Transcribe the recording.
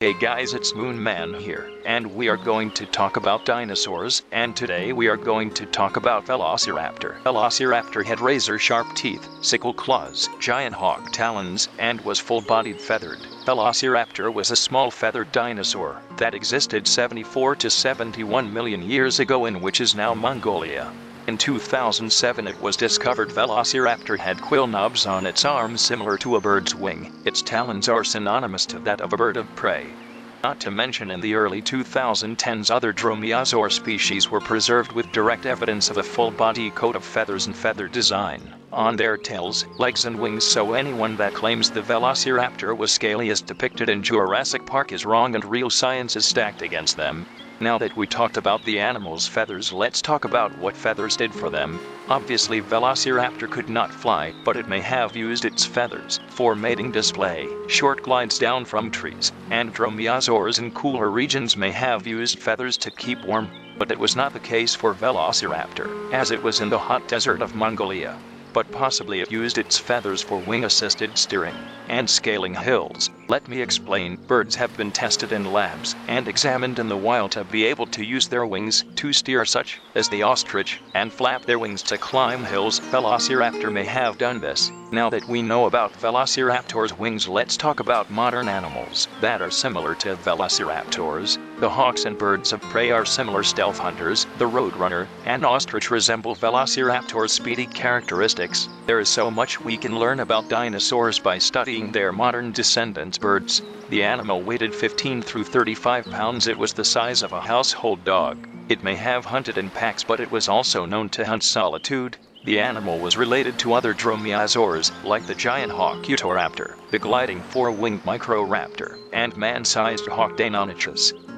Hey guys, it's Moon Man here, and we are going to talk about dinosaurs, and today we are going to talk about Velociraptor. Velociraptor had razor-sharp teeth, sickle claws, giant hawk talons, and was full-bodied feathered. Velociraptor was a small feathered dinosaur that existed 74 to 71 million years ago in which is now Mongolia. In 2007 it was discovered Velociraptor had quill knobs on its arms similar to a bird's wing. Its talons are synonymous to that of a bird of prey. Not to mention in the early 2010s other dromaeosaur species were preserved with direct evidence of a full body coat of feathers and feather design on their tails, legs and wings, so anyone that claims the Velociraptor was scaly as depicted in Jurassic Park is wrong and real science is stacked against them. Now that we talked about the animal's feathers, let's talk about what feathers did for them. Obviously Velociraptor could not fly, but it may have used its feathers for mating display, short glides down from trees, and dromaeosaurs in cooler regions may have used feathers to keep warm, but it was not the case for Velociraptor, as it was in the hot desert of Mongolia. But possibly it used its feathers for wing-assisted steering and scaling hills. Let me explain. Birds have been tested in labs and examined in the wild to be able to use their wings to steer, such as the ostrich, and flap their wings to climb hills. Velociraptor may have done this. Now that we know about Velociraptor's wings, let's talk about modern animals that are similar to Velociraptors. The hawks and birds of prey are similar stealth hunters. The roadrunner and ostrich resemble Velociraptor's speedy characteristics. There is so much we can learn about dinosaurs by studying their modern descendants, birds. The animal weighed 15 through 35 pounds. It was the size of a household dog. It may have hunted in packs, but it was also known to hunt solitude. The animal was related to other dromaeosaurs, like the giant hawk Utahraptor, the gliding four-winged Microraptor, and man-sized hawk Deinonychus.